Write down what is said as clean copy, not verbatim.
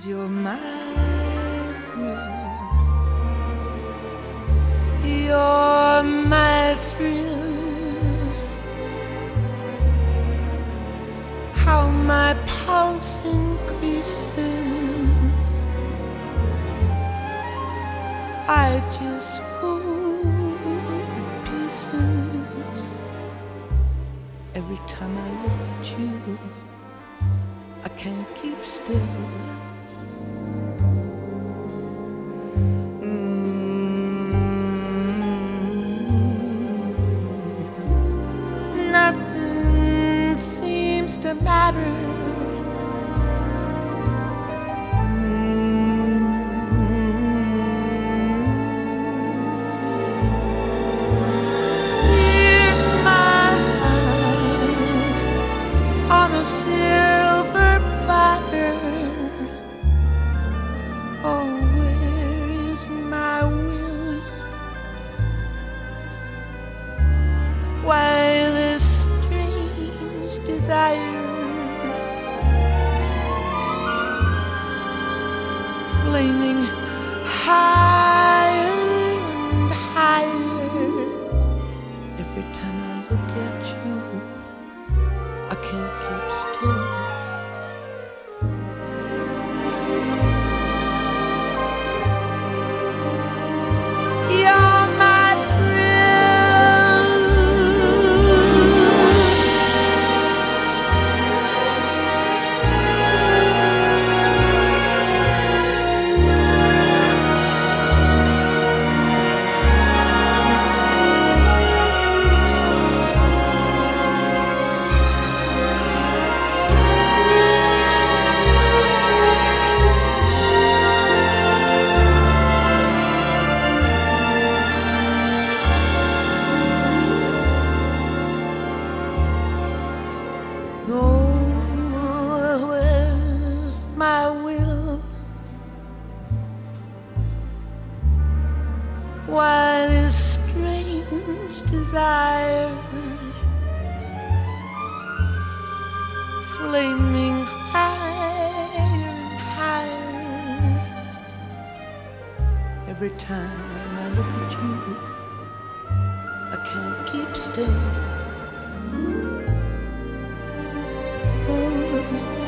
you're my thrill. You're my thrill. How my pulse increases. I just go to pieces every time I look at you. I can't keep still. Nothing seems to matter. Here's my eyes on a silver platter. Oh, where is my will? Why this strange desire flaming higher and higher? Every time I look at you, I can't keep still. You're my thrill. Oh, where's my will? Why this strange desire flaming higher and higher? Every time I look at you, I can't keep still. Oh,